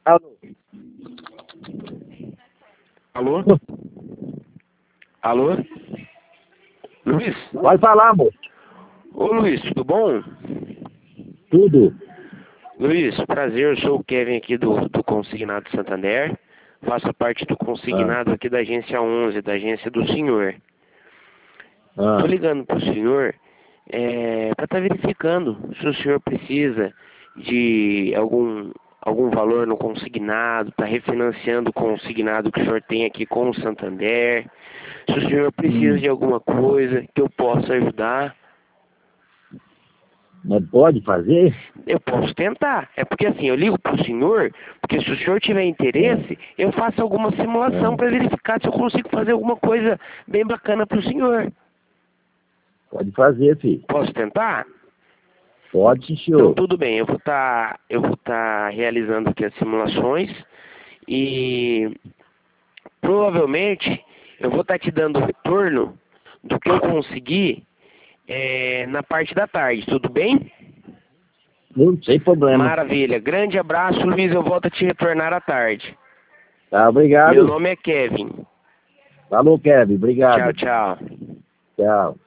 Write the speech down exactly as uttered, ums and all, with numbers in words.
Alô? Alô? Alô? Luiz? Pode falar, moço. Ô Luiz, tudo bom? Tudo. Luiz, prazer, eu sou o Kevin aqui do, do Consignado Santander. Faço parte do Consignado Ah. aqui da agência onze, da agência do senhor. Ah. Tô ligando pro senhor é, para estar verificando se o senhor precisa de algum, algum valor no consignado, tá refinanciando o consignado que o senhor tem aqui com o Santander. Se o senhor precisa Hum. de alguma coisa que eu possa ajudar, Mas pode fazer? eu posso tentar. É porque assim, eu ligo pro senhor, porque se o senhor tiver interesse, eu faço alguma simulação Ah. para verificar se eu consigo fazer alguma coisa bem bacana pro senhor. Pode fazer, filho. Posso tentar? Pode, sim, Então senhor. tudo bem, eu vou estar eu vou estar realizando aqui as simulações e provavelmente eu vou estar te dando o retorno do que eu conseguir é, na parte da tarde, tudo bem? Não, sem problema. Maravilha, grande abraço, Luiz, eu volto a te retornar à tarde. Tá, Meu obrigado. nome é Kevin. Falou, Kevin. Tchau, Obrigado. tchau. Tchau.